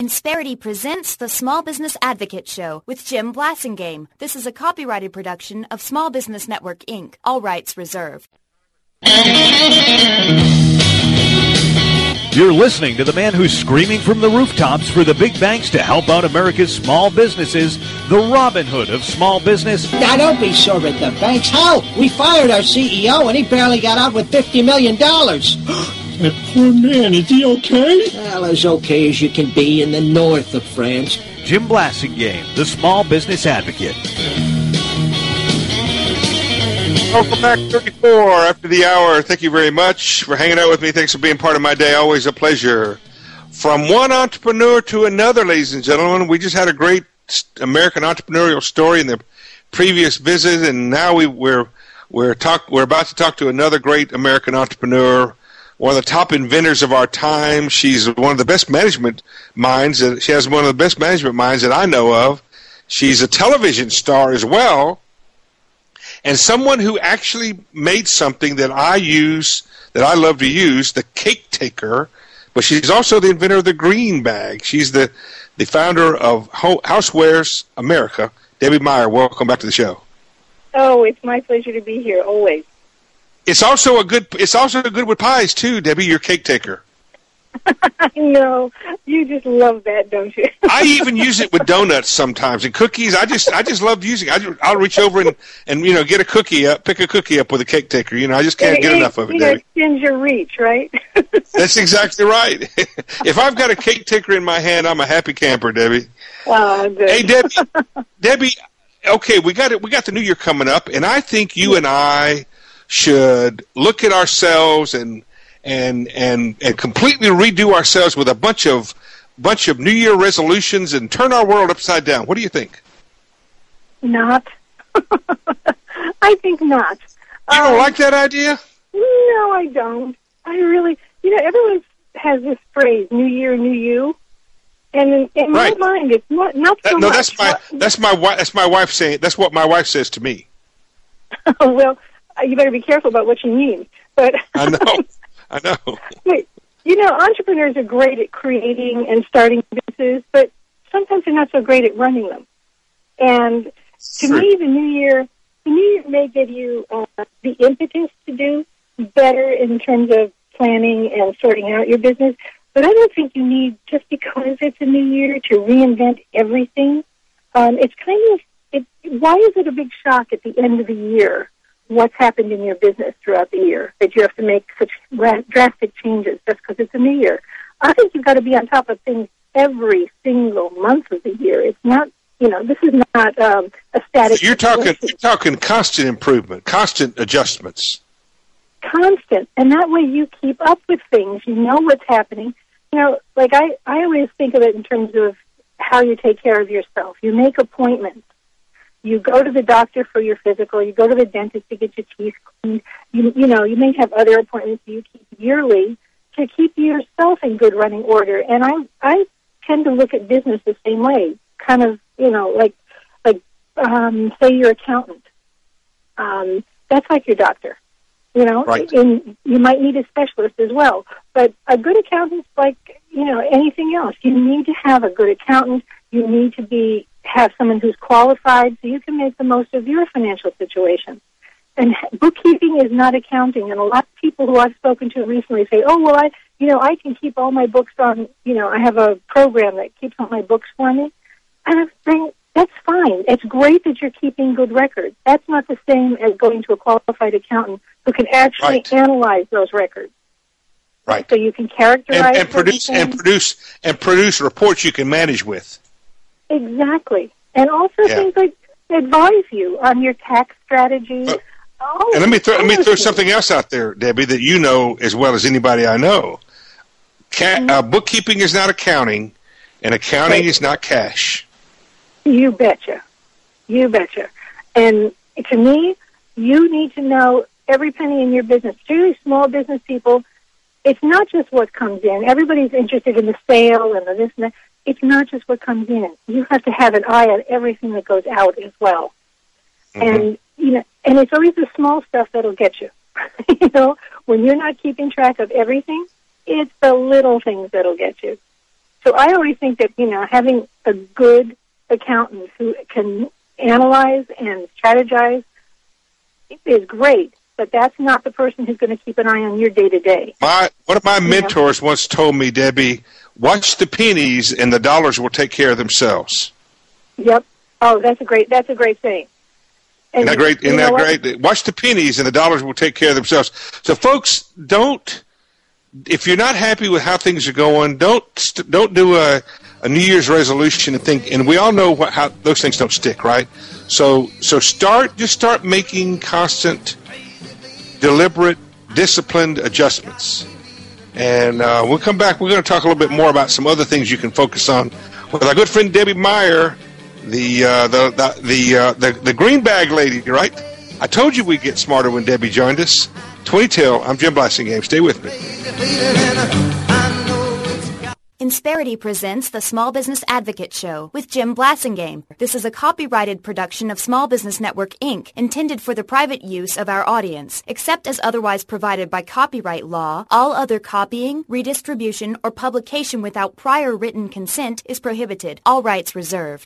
Insperity presents the Small Business Advocate Show with Jim Blasingame. This is a copyrighted production of Small Business Network, Inc. All rights reserved. You're listening to the man who's screaming from the rooftops for the big banks to help out America's small businesses, the Robin Hood of small business. Now, don't be sore at the banks. Hell, we fired our CEO, and he barely got out with $50 million. That poor man, is he okay? Well, as okay as you can be in the north of France. Jim Blasingame, the Small Business Advocate. Welcome back, 34 after the hour. Thank you very much for hanging out with me. Thanks for being part of my day. Always a pleasure. From one entrepreneur to another, ladies and gentlemen. We just had a great American entrepreneurial story in the previous visit, and now we're about to talk to another great American entrepreneur, one of the top inventors of our time. She's one of the best management minds. She has one of the best management minds that I know of. She's a television star as well, and someone who actually made something that I love to use, the Cake Taker. But she's also the inventor of the green bag. She's the founder of Housewares America. Debbie Meyer, welcome back to the show. Oh, it's my pleasure to be here, always. It's also good with pies too, Debbie. Your Cake Taker. I know, you just love that, don't you? I even use it with donuts sometimes and cookies. I just love using it. I'll reach over and get a cookie up, pick a cookie up with a Cake Taker. I just can't get enough of it, Debbie. Extends your reach, right? That's exactly right. If I've got a Cake Taker in my hand, I'm a happy camper, Debbie. Oh, good. Hey, Debbie. Okay, we got the new year coming up, and I think you and I should look at ourselves and completely redo ourselves with a bunch of New Year resolutions and turn our world upside down. What do you think? Not. I think not. You don't like that idea? No, I don't. I really, everyone has this phrase, New Year, New You. And in my mind, it's not so much. No, that's my wife saying. That's what my wife says to me. Well, you better be careful about what you mean. But I know. Wait, entrepreneurs are great at creating and starting businesses, but sometimes they're not so great at running them. And to me, the New Year may give you the impetus to do better in terms of planning and sorting out your business. But I don't think you need, just because it's a new year, to reinvent everything. It's kind of, why is it a big shock at the end of the year, what's happened in your business throughout the year, that you have to make such drastic changes just because it's a new year? I think you've got to be on top of things every single month of the year. It's not, this is not a static. You're talking constant improvement, constant adjustments. Constant. And that way you keep up with things. You know what's happening. Like I always think of it in terms of how you take care of yourself. You make appointments. You go to the doctor for your physical. You go to the dentist to get your teeth cleaned. You may have other appointments you keep yearly to keep yourself in good running order. And I tend to look at business the same way. Kind of, say your accountant. That's like your doctor. Right. And you might need a specialist as well. But a good accountant's like, anything else. You need to have a good accountant. You need to have someone who's qualified so you can make the most of your financial situation. And bookkeeping is not accounting. And a lot of people who I've spoken to recently say, oh, well, I can keep all my books on, I have a program that keeps all my books for me. And I'm saying, that's fine. It's great that you're keeping good records. That's not the same as going to a qualified accountant who can actually analyze those records. Right. So you can characterize and produce reports you can manage with. Exactly. And also things like advise you on your tax strategy. And let me throw something else out there, Debbie, that you know as well as anybody I know. Bookkeeping is not accounting, and accounting is not cash. You betcha. And to me, you need to know every penny in your business, particularly small business people. It's not just what comes in. Everybody's interested in the sale and the this and that. It's not just what comes in. You have to have an eye on everything that goes out as well. Mm-hmm. And it's always the small stuff that'll get you. When you're not keeping track of everything, it's the little things that'll get you. So I always think that, having a good accountant who can analyze and strategize is great, but that's not the person who's going to keep an eye on your day-to-day. One of my mentors once told me, Debbie, watch the pennies and the dollars will take care of themselves. Yep. Oh, that's a great saying. Isn't that great? Watch the pennies and the dollars will take care of themselves. So, folks, if you're not happy with how things are going, don't do a New Year's resolution and think. And we all know how those things don't stick, right? So start making constant, deliberate, disciplined adjustments. And we'll come back. We're going to talk a little bit more about some other things you can focus on with our good friend Debbie Meyer, the green bag lady, right? I told you we'd get smarter when Debbie joined us. 20 till. I'm Jim Blassingame. Stay with me. Insperity presents the Small Business Advocate Show with Jim Blassingame. This is a copyrighted production of Small Business Network, Inc., intended for the private use of our audience. Except as otherwise provided by copyright law, all other copying, redistribution, or publication without prior written consent is prohibited. All rights reserved.